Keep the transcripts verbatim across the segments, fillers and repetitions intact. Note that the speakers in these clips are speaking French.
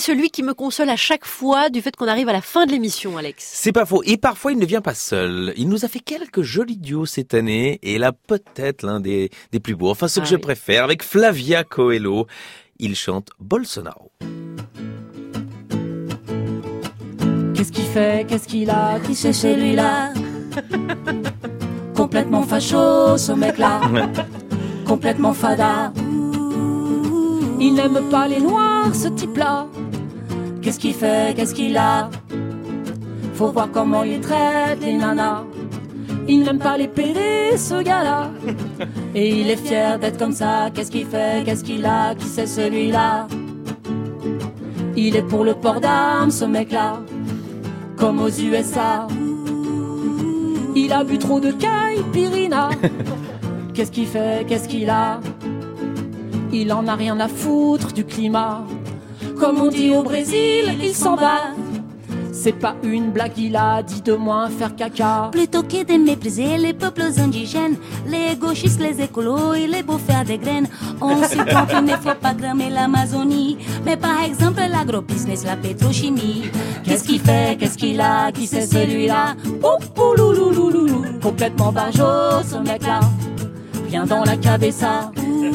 celui qui me console à chaque fois du fait qu'on arrive à la fin de l'émission, Alex. C'est pas faux. Et parfois, il ne vient pas seul. Il nous a fait quelques jolis duos cette année. Et là, peut-être l'un des, des plus beaux. Enfin, ce que ah, je oui. préfère, avec Flavia Coelho. Il chante Bolsonaro. Qu'est-ce qu'il fait? Qu'est-ce qu'il a? Qui c'est celui-là? Complètement facho, ce mec-là. Complètement fada. Il n'aime pas les noirs, ce type-là. Qu'est-ce qu'il fait? Qu'est-ce qu'il a? Faut voir comment il traite les nanas. Il n'aime pas les pédés, ce gars-là. Et il est fier d'être comme ça. Qu'est-ce qu'il fait? Qu'est-ce qu'il a? Qui c'est celui-là? Il est pour le port d'armes, ce mec-là. Comme aux U S A. Il a bu trop de caipirinha. Qu'est-ce qu'il fait? Qu'est-ce qu'il a? Il en a rien à foutre du climat. Comme on dit au Brésil, il s'en va. C'est pas une blague, il a dit de moins faire caca. Plutôt que de mépriser les peuples indigènes, les gauchistes, les écolos et les bouffeurs de graines, on se trompe, il ne faut pas cramer l'Amazonie. Mais par exemple l'agrobusiness, la pétrochimie. Qu'est-ce qu'il fait? Qu'est-ce qu'il a? Qui c'est celui-là? Oh, oh, louloulouloulou. Complètement barjot, ce mec-là. Viens dans la cabessa.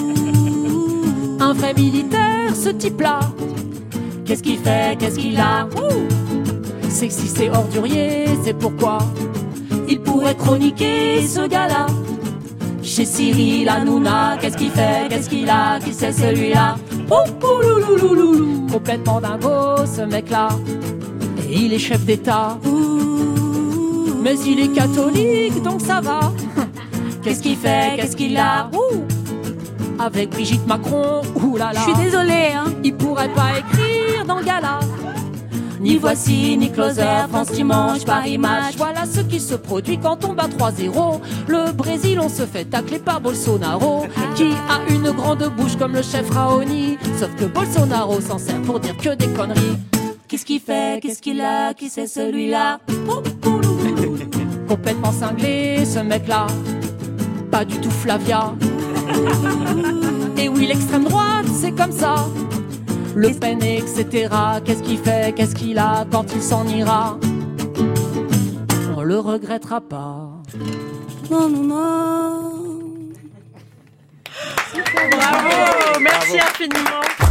Un vrai militaire, ce type-là. Qu'est-ce qu'il fait? Qu'est-ce qu'il a? Ouh. Sexy, c'est ordurier, c'est pourquoi il pourrait chroniquer ce gars-là. Chez Cyril Hanouna, qu'est-ce qu'il fait? Qu'est-ce qu'il a? Qui c'est celui-là? Oh, oh, louloulouloulou. Complètement dingo, ce mec-là. Et il est chef d'État. Mais il est catholique, donc ça va. Qu'est-ce qu'il fait? Qu'est-ce qu'il a? Ouh. Avec Brigitte Macron, oulala. Je suis désolée, hein. Il pourrait pas écrire dans Gala. Ni Voici, ni Closer, France Dimanche, Paris Match. Voilà ce qui se produit quand on bat trois zéro. Le Brésil, on se fait tacler par Bolsonaro, qui a une grande bouche comme le chef Raoni. Sauf que Bolsonaro s'en sert pour dire que des conneries. Qu'est-ce qu'il fait? Qu'est-ce qu'il a? Qui c'est celui-là? Complètement cinglé, ce mec-là. Pas du tout Flavia. Et oui, l'extrême droite, c'est comme ça. Le Pen, et cetera. Qu'est-ce qu'il fait? Qu'est-ce qu'il a quand il s'en ira? On le regrettera pas. Non, non, non. Bravo, merci infiniment.